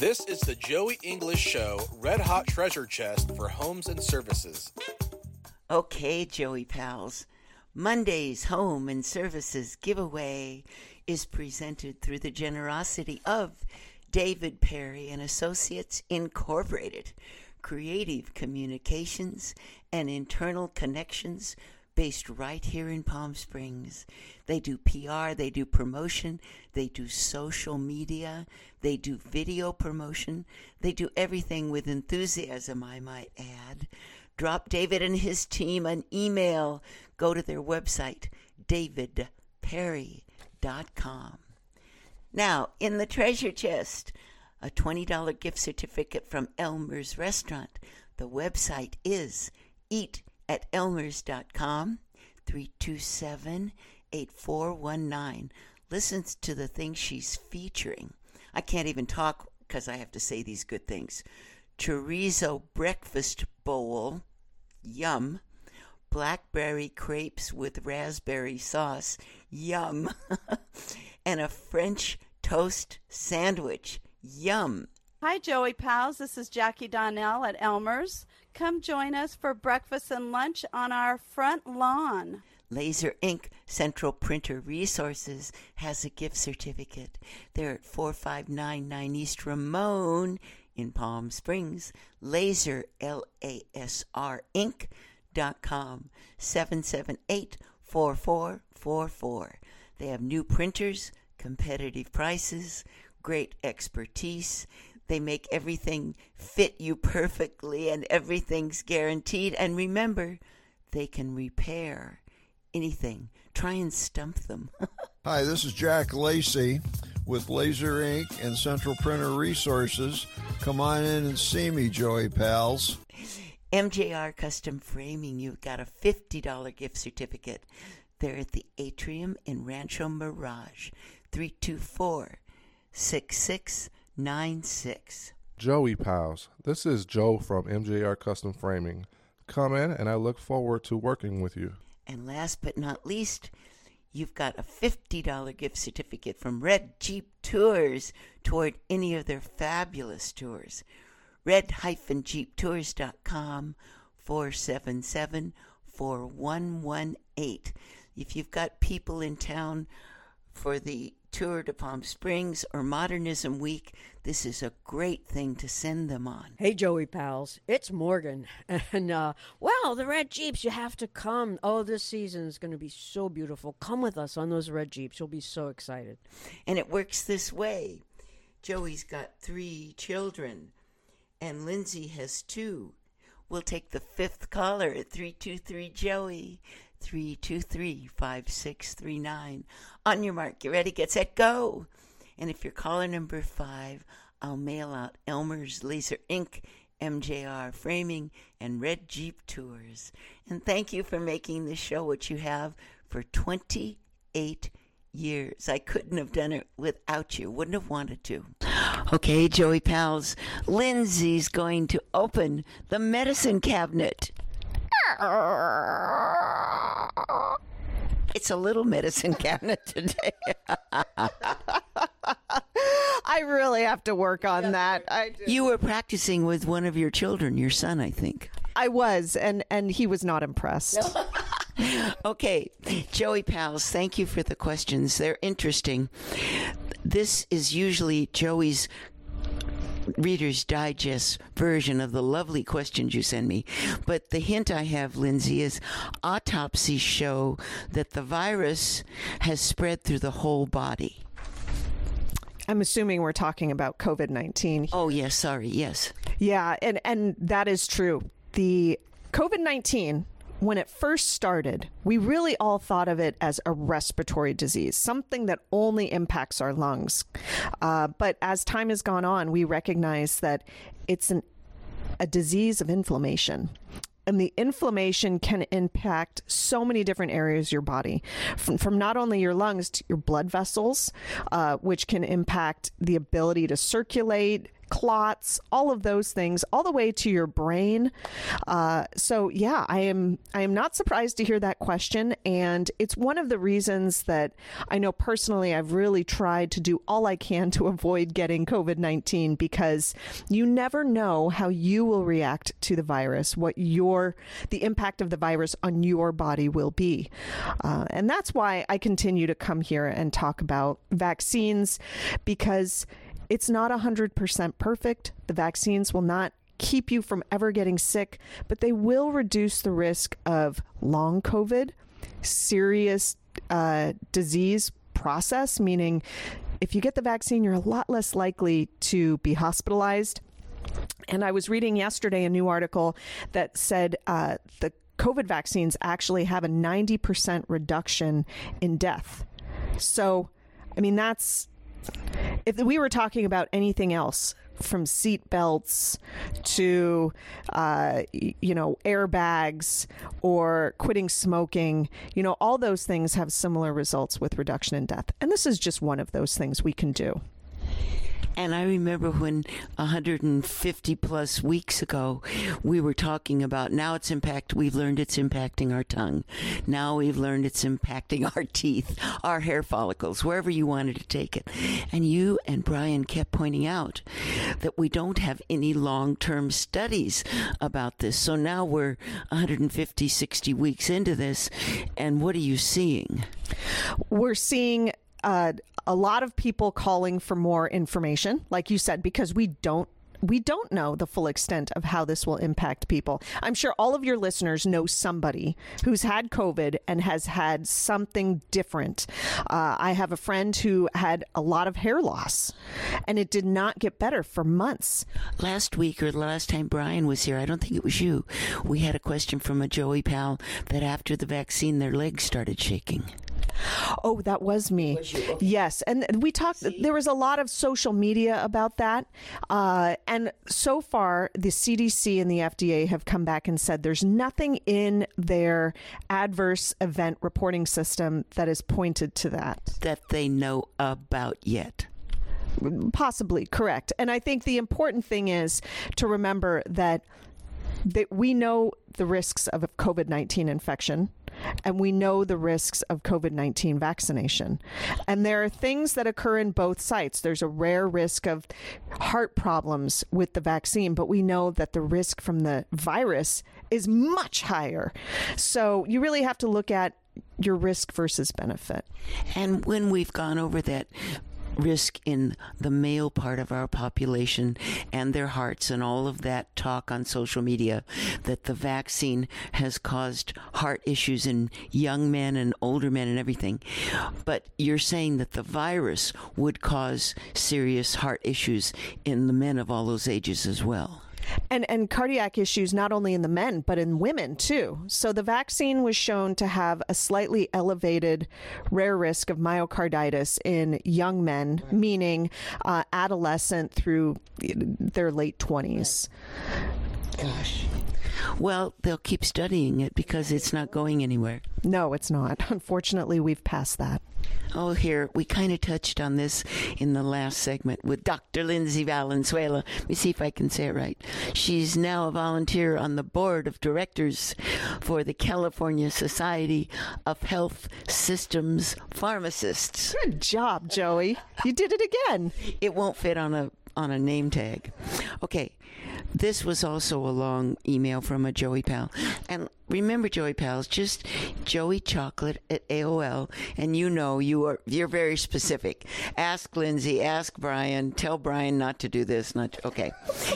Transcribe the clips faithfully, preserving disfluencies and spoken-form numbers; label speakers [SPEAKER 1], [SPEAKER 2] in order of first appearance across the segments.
[SPEAKER 1] This is the Joey English Show Red Hot Treasure Chest for Homes and Services.
[SPEAKER 2] Okay, Joey pals. Monday's Home and Services giveaway is presented through the generosity of David Perry and Associates Incorporated, creative communications and internal connections based right here in Palm Springs. They do P R, they do promotion, they do social media, they do video promotion, they do everything with enthusiasm, I might add. Drop David and his team an email. Go to their website, david perry dot com. Now, in the treasure chest, a twenty dollars gift certificate from Elmer's Restaurant. The website is eat at elmers dot com, three two seven, eight four one nine. Listens to the things she's featuring. I can't even talk because I have to say these good things. Chorizo breakfast bowl, yum. Blackberry crepes with raspberry sauce, yum. And a French toast sandwich, yum.
[SPEAKER 3] Hi, Joey pals. This is Jackie Donnell at Elmer's. Come join us for breakfast and lunch on our front lawn.
[SPEAKER 2] Laser Ink Central Printer Resources has a gift certificate. They're at four five nine nine East Ramon in Palm Springs. Laser, L A S R, Inc. dot com, seven seven eight, four four four four. They have new printers, competitive prices, great expertise. They make everything fit you perfectly and everything's guaranteed. And remember, they can repair anything. Try and stump them.
[SPEAKER 4] Hi, this is Jack Lacey with Laser Ink and Central Printer Resources. Come on in and see me, Joey pals.
[SPEAKER 2] M J R Custom Framing, you've got a fifty dollars gift certificate. They're at the Atrium in Rancho Mirage, three two four, six six nine six.
[SPEAKER 5] Joey pals, this is Joe from M J R Custom Framing. Come in and I look forward to working with you.
[SPEAKER 2] And last but not least, you've got a fifty dollars gift certificate from Red Jeep Tours toward any of their fabulous tours. red jeep tours dot com, four seven seven, four one one eight. If you've got people in town for the Tour de Palm Springs or Modernism Week, this is a great thing to send them on.
[SPEAKER 6] Hey, Joey pals, it's Morgan. And, uh, well, the Red Jeeps, you have to come. Oh, this season is going to be so beautiful. Come with us on those Red Jeeps. You'll be so excited.
[SPEAKER 2] And it works this way. Joey's got three children, and Lindsay has two. We'll take the fifth caller at three two three, Joey, three two three, five six three nine. On your mark, get ready, get set, go. And if you're caller number five, I'll mail out Elmer's Laser Ink, M J R Framing, and Red Jeep Tours. And thank you for making this show what you have for twenty-eight years. I couldn't have done it without you. Wouldn't have wanted to. Okay, Joey pals, Lindsay's going to open the medicine cabinet. It's a little medicine cabinet today.
[SPEAKER 7] I really have to work on that. I do.
[SPEAKER 2] You were practicing with one of your children, your son, I think.
[SPEAKER 7] I was, and, and he was not impressed.
[SPEAKER 2] No. Okay, Joey pals, thank you for the questions. They're interesting. This is usually Joey's Reader's Digest version of the lovely questions you send me. But the hint I have, Lindsay, is autopsies show that the virus has spread through the whole body.
[SPEAKER 7] I'm assuming we're talking about covid nineteen.
[SPEAKER 2] Oh, yes, sorry, yes.
[SPEAKER 7] Yeah, and, and that is true. The covid nineteen, when it first started, we really all thought of it as a respiratory disease, something that only impacts our lungs. Uh, but as time has gone on, we recognize that it's an, a disease of inflammation. And the inflammation can impact so many different areas of your body, from, from not only your lungs to your blood vessels, uh, which can impact the ability to circulate, clots, all of those things, all the way to your brain. Uh, so yeah, I am I am not surprised to hear that question, and it's one of the reasons that I know personally I've really tried to do all I can to avoid getting COVID nineteen, because you never know how you will react to the virus, what your the impact of the virus on your body will be, uh, and that's why I continue to come here and talk about vaccines, because it's not one hundred percent perfect. The vaccines will not keep you from ever getting sick, but they will reduce the risk of long COVID, serious uh, disease process, meaning if you get the vaccine, you're a lot less likely to be hospitalized. And I was reading yesterday a new article that said uh, the COVID vaccines actually have a ninety percent reduction in death. So, I mean, that's... If we were talking about anything else, from seat belts to, uh, you know, airbags or quitting smoking, you know, all those things have similar results with reduction in death. And this is just one of those things we can do.
[SPEAKER 2] And I remember when one hundred fifty plus weeks ago, we were talking about now its impact. We've learned it's impacting our tongue. Now we've learned it's impacting our teeth, our hair follicles, wherever you wanted to take it. And you and Brian kept pointing out that we don't have any long-term studies about this. So now we're one hundred fifty, sixty weeks into this. And what are you seeing?
[SPEAKER 7] We're seeing Uh, a lot of people calling for more information, like you said, because we don't we don't know the full extent of how this will impact people. I'm sure all of your listeners know somebody who's had COVID and has had something different. Uh, I have a friend who had a lot of hair loss, and it did not get better for months.
[SPEAKER 2] Last week, or the last time Brian was here, I don't think it was you, we had a question from a Joey pal that after the vaccine, their legs started shaking.
[SPEAKER 7] Oh, that was me.
[SPEAKER 2] Was you? Okay.
[SPEAKER 7] Yes. And we talked, See? there was a lot of social media about that. Uh, and so far, the C D C and the F D A have come back and said there's nothing in their adverse event reporting system that is pointed to that.
[SPEAKER 2] That they know about yet.
[SPEAKER 7] Possibly, correct. And I think the important thing is to remember that that we know the risks of COVID nineteen infection, and we know the risks of COVID nineteen vaccination. And there are things that occur in both sites. There's a rare risk of heart problems with the vaccine, but we know that the risk from the virus is much higher. So you really have to look at your risk versus benefit.
[SPEAKER 2] And when we've gone over that risk in the male part of our population and their hearts and all of that talk on social media that the vaccine has caused heart issues in young men and older men and everything. But you're saying that the virus would cause serious heart issues in the men of all those ages as well.
[SPEAKER 7] And and cardiac issues not only in the men, but in women, too. So the vaccine was shown to have a slightly elevated rare risk of myocarditis in young men, meaning uh, adolescent through their late twenties.
[SPEAKER 2] Gosh. Well, they'll keep studying it because it's not going anywhere.
[SPEAKER 7] No, it's not. Unfortunately, we've passed that.
[SPEAKER 2] Oh, here, we kind of touched on this in the last segment with Doctor Lindsay Valenzuela. Let me see if I can say it right. She's now a volunteer on the board of directors for the California Society of Health Systems Pharmacists.
[SPEAKER 7] Good job, Joey. You did it again.
[SPEAKER 2] It won't fit on a on a name tag. Okay. This was also a long email from a Joey pal. And remember, Joey pals, just Joey Chocolate at A O L. And you know you are, you're very specific. Ask Lindsay, ask Brian, tell Brian not to do this. Not to, okay.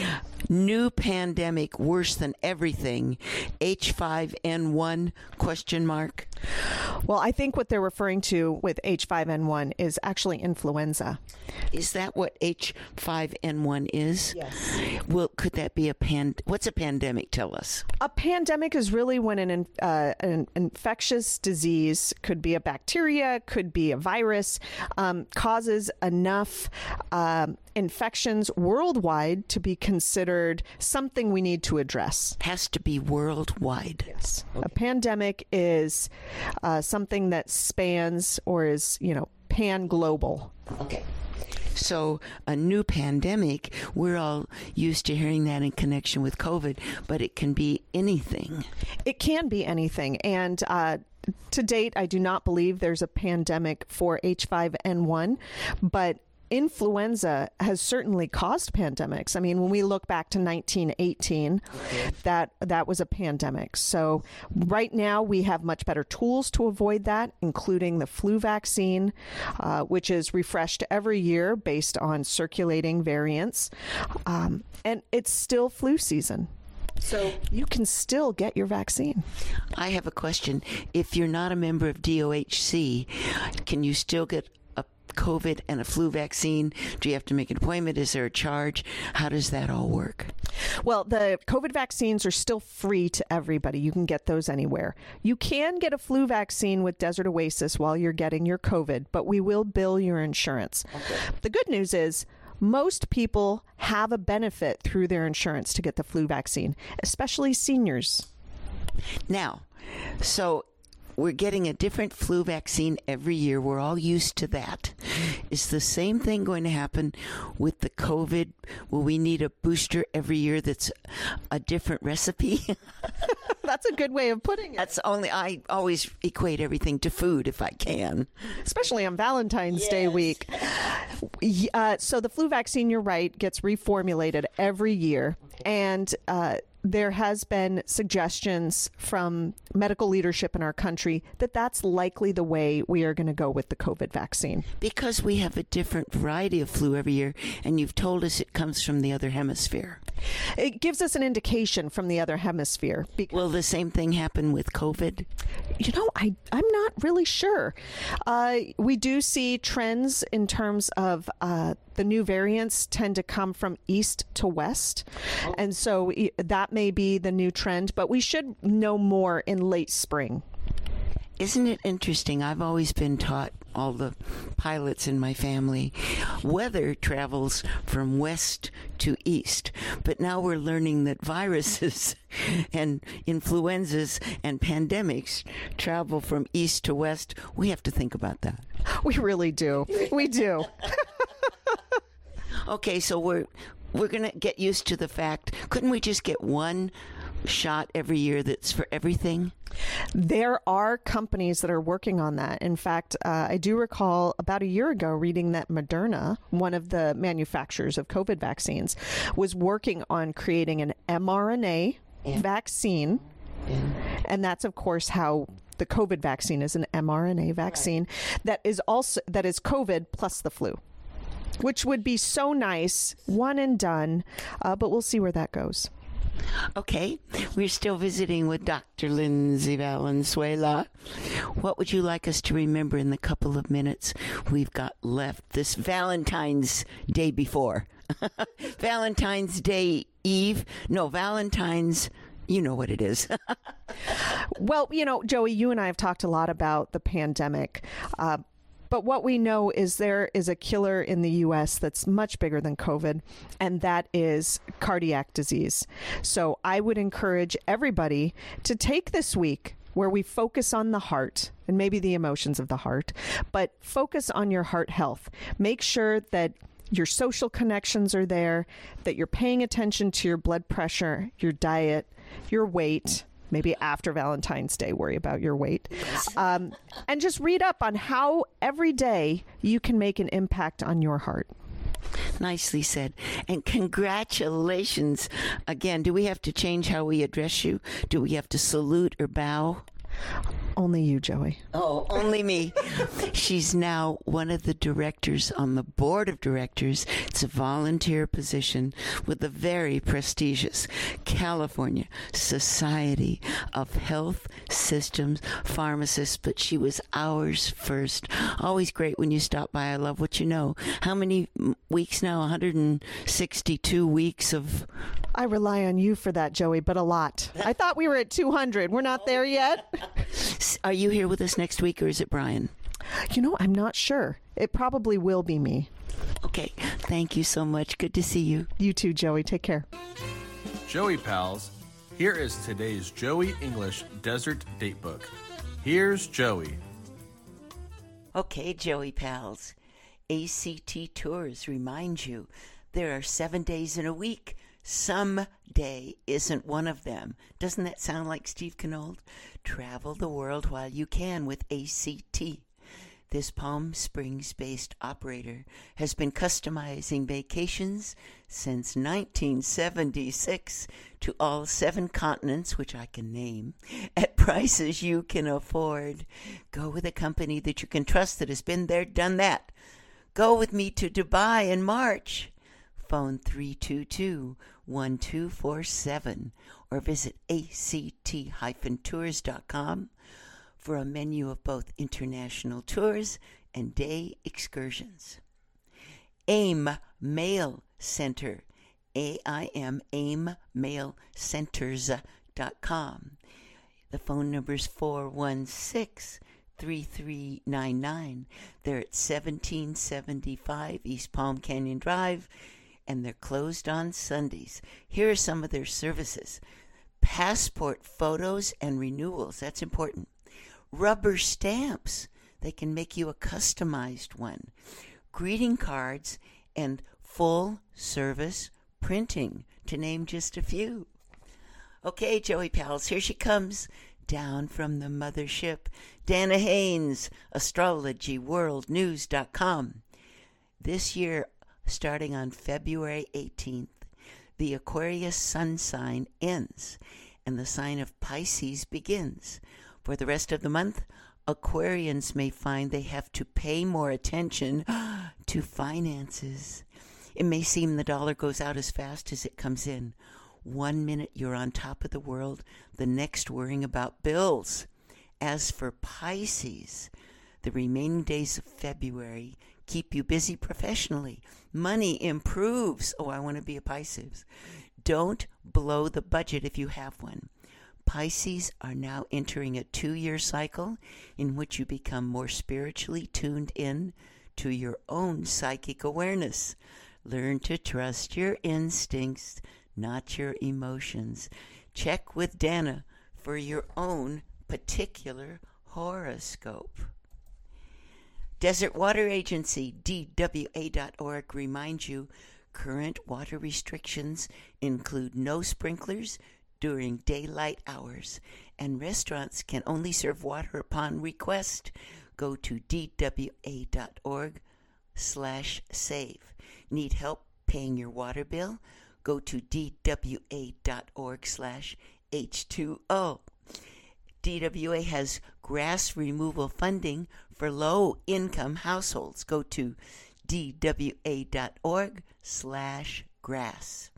[SPEAKER 2] New pandemic worse than everything. H five N one question mark.
[SPEAKER 7] Well, I think what they're referring to with H five N one is actually influenza.
[SPEAKER 2] Is that what H five N one is?
[SPEAKER 7] Yes.
[SPEAKER 2] Well, could that be a pan? What's a pandemic? Tell us.
[SPEAKER 7] A pandemic is really when an uh, an infectious disease, could be a bacteria, could be a virus, um, causes enough um, infections worldwide to be considered something we need to address.
[SPEAKER 2] Has to be worldwide.
[SPEAKER 7] Yes. Okay. A pandemic is uh, something that spans or is, you know, pan-global.
[SPEAKER 2] Okay. So a new pandemic, we're all used to hearing that in connection with COVID, but it can be anything.
[SPEAKER 7] It can be anything. And uh, to date, I do not believe there's a pandemic for H five N one, but influenza has certainly caused pandemics. I mean, when we look back to nineteen eighteen, okay. that that was a pandemic. So right now we have much better tools to avoid that, including the flu vaccine, uh, which is refreshed every year based on circulating variants. Um, and it's still flu season. So you can still get your vaccine.
[SPEAKER 2] I have a question. If you're not a member of D O H C, can you still get a COVID and a flu vaccine? Do you have to make an appointment? Is there a charge? How does that all work?
[SPEAKER 7] Well, the COVID vaccines are still free to everybody. You can get those anywhere. You can get a flu vaccine with Desert Oasis while you're getting your COVID, but we will bill your insurance. Okay. The good news is most people have a benefit through their insurance to get the flu vaccine, especially seniors.
[SPEAKER 2] Now, so we're getting a different flu vaccine every year. We're all used to that. Is the same thing going to happen with the COVID? Will we need a booster every year that's a different recipe?
[SPEAKER 7] That's a good way of putting it.
[SPEAKER 2] That's only, I always equate everything to food if I can.
[SPEAKER 7] Especially on Valentine's yes. Day week. Uh, so the flu vaccine, you're right, gets reformulated every year. And uh, there has been suggestions from medical leadership in our country that that's likely the way we are going to go with the COVID vaccine.
[SPEAKER 2] Because we have a different variety of flu every year, and you've told us it comes from the other hemisphere.
[SPEAKER 7] It gives us an indication from the other hemisphere.
[SPEAKER 2] Will the same thing happen with COVID?
[SPEAKER 7] You know, I, I'm not really sure. Uh, we do see trends in terms of uh, the new variants tend to come from east to west. Oh. And so that may be the new trend, but we should know more in late spring.
[SPEAKER 2] Isn't it interesting? I've always been taught, all the pilots in my family, weather travels from west to east. But now we're learning that viruses and influenzas and pandemics travel from east to west. We have to think about that.
[SPEAKER 7] We really do. We do.
[SPEAKER 2] Okay, so we're we're going to get used to the fact. Couldn't we just get one shot every year that's for everything?
[SPEAKER 7] There are companies that are working on that. In fact, uh, I do recall about a year ago reading that Moderna, one of the manufacturers of COVID vaccines, was working on creating an mRNA yeah. vaccine. Yeah. And that's, of course, how the COVID vaccine is, an mRNA vaccine right. that is also that is COVID plus the flu, which would be so nice, one and done, uh, but we'll see where that goes.
[SPEAKER 2] Okay, we're still visiting with Doctor Lindsay Valenzuela. What would you like us to remember in the couple of minutes we've got left this Valentine's Day before? Valentine's Day Eve? No, Valentine's, you know what it is.
[SPEAKER 7] Well, you know, Joey, you and I have talked a lot about the pandemic. Uh, But what we know is there is a killer in the U S that's much bigger than COVID, and that is cardiac disease. So I would encourage everybody to take this week where we focus on the heart and maybe the emotions of the heart, but focus on your heart health. Make sure that your social connections are there, that you're paying attention to your blood pressure, your diet, your weight. Maybe after Valentine's Day, worry about your weight. Um, and just read up on how every day you can make an impact on your heart.
[SPEAKER 2] Nicely said. And congratulations. Again, do we have to change how we address you? Do we have to salute or bow?
[SPEAKER 7] Only you, Joey.
[SPEAKER 2] Oh, only me. She's now one of the directors on the board of directors. It's a volunteer position with the very prestigious California Society of Health Systems Pharmacists, but she was ours first. Always great when you stop by. I love what you know. How many weeks now? one hundred sixty-two weeks of...
[SPEAKER 7] I rely on you for that, Joey, but a lot. I thought we were at two hundred. We're not there yet.
[SPEAKER 2] Are you here with us next week, or is it Brian?
[SPEAKER 7] You know, I'm not sure. It probably will be me.
[SPEAKER 2] Okay. Thank you so much. Good to see you.
[SPEAKER 7] You too, Joey. Take care.
[SPEAKER 1] Joey Pals, here is today's Joey English Desert Datebook. Here's Joey.
[SPEAKER 2] Okay, Joey Pals. A C T Tours reminds you there are seven days in a week. Some day isn't one of them. Doesn't that sound like Steve Knoll? Travel the world while you can with A C T. This Palm Springs-based operator has been customizing vacations since nineteen seventy-six to all seven continents, which I can name, at prices you can afford. Go with a company that you can trust that has been there, done that. Go with me to Dubai in March. Phone three two two, one two four seven or visit A C T tours dot com for a menu of both international tours and day excursions. AIM Mail Center, A I M, aim mail centers dot com. The phone number is four one six, three three nine nine. They're at seventeen seventy-five East Palm Canyon Drive, and they're closed on Sundays. Here are some of their services. Passport photos and renewals, that's important. Rubber stamps, they can make you a customized one. Greeting cards and full service printing, to name just a few. Okay, Joey Pals, here she comes, down from the mothership. Dana Haynes, astrology world news dot com. This year, starting on February eighteenth, the Aquarius sun sign ends and the sign of Pisces begins. For the rest of the month, Aquarians may find they have to pay more attention to finances. It may seem the dollar goes out as fast as it comes in. One minute you're on top of the world, the next worrying about bills. As for Pisces, the remaining days of February keep you busy professionally. Money improves. Oh, I want to be a Pisces. Don't blow the budget if you have one. Pisces are now entering a two-year cycle in which you become more spiritually tuned in to your own psychic awareness. Learn to trust your instincts, not your emotions. Check with Dana for your own particular horoscope. Desert Water Agency, D W A dot org, reminds you current water restrictions include no sprinklers during daylight hours, and restaurants can only serve water upon request. Go to D W A dot org slash save. Need help paying your water bill? Go to D W A dot org slash H two O. D W A has grass removal funding for low-income households. Go to D W A dot org slash grass.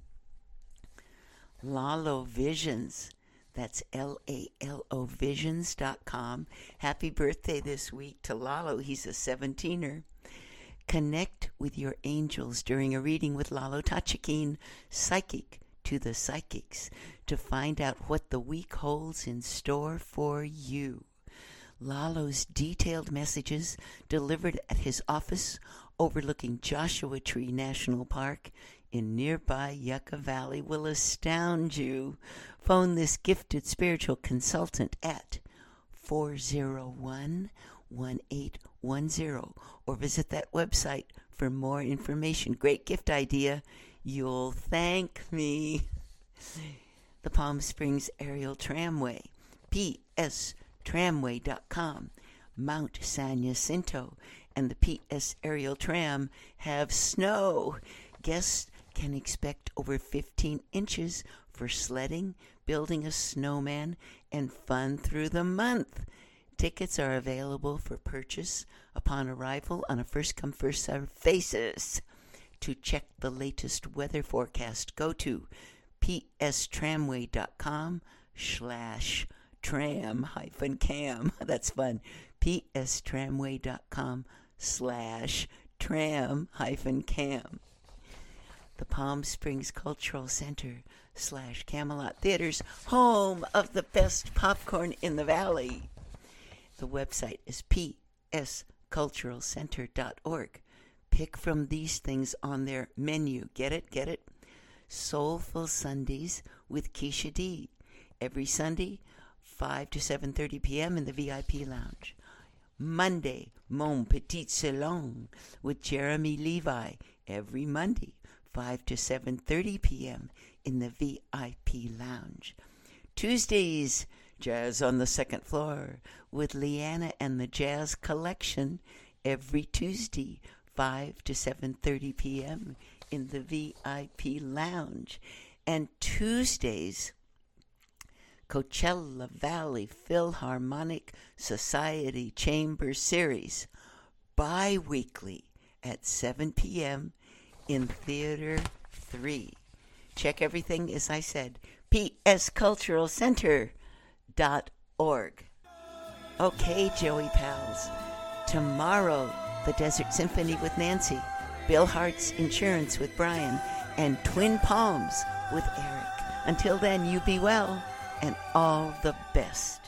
[SPEAKER 2] Lalo Visions, that's L A L O visions dot com. Happy birthday this week to Lalo. He's a seventeener. Connect with your angels during a reading with Lalo Tachikin, psychic to the psychics, to find out what the week holds in store for you. Lalo's detailed messages delivered at his office overlooking Joshua Tree National Park in nearby Yucca Valley will astound you. Phone this gifted spiritual consultant at four oh one, one eight one oh or visit that website for more information. Great gift idea. You'll thank me. The Palm Springs Aerial Tramway, P S tramway dot com. Mount San Jacinto and the P S Aerial Tram have snow. Guests can expect over fifteen inches for sledding, building a snowman, and fun through the month. Tickets are available for purchase upon arrival on a first-come, first-served basis. To check the latest weather forecast, go to P S tramway dot com slash tram hyphen cam. That's fun. P S tramway dot com slash tram hyphen cam. The Palm Springs Cultural Center slash Camelot Theaters, home of the best popcorn in the valley. The website is P S cultural center dot org. Pick from these things on their menu. Get it? Get it? Soulful Sundays with Keisha D. Every Sunday, five to seven thirty p.m. in the V I P lounge. Monday, Mon Petit Salon with Jeremy Levi every Monday, five to seven thirty p.m. in the V I P Lounge. Tuesdays, Jazz on the Second Floor with Leanna and the Jazz Collection every Tuesday, five to seven thirty p.m. in the V I P Lounge. And Tuesdays, Coachella Valley Philharmonic Society Chamber Series, bi-weekly at seven p.m. in Theater three. Check everything, as I said, p s cultural center dot org. Okay, Joey Pals, tomorrow, the Desert Symphony with Nancy, Bill Hart's Insurance with Brian, and Twin Palms with Eric. Until then, you be well, and all the best.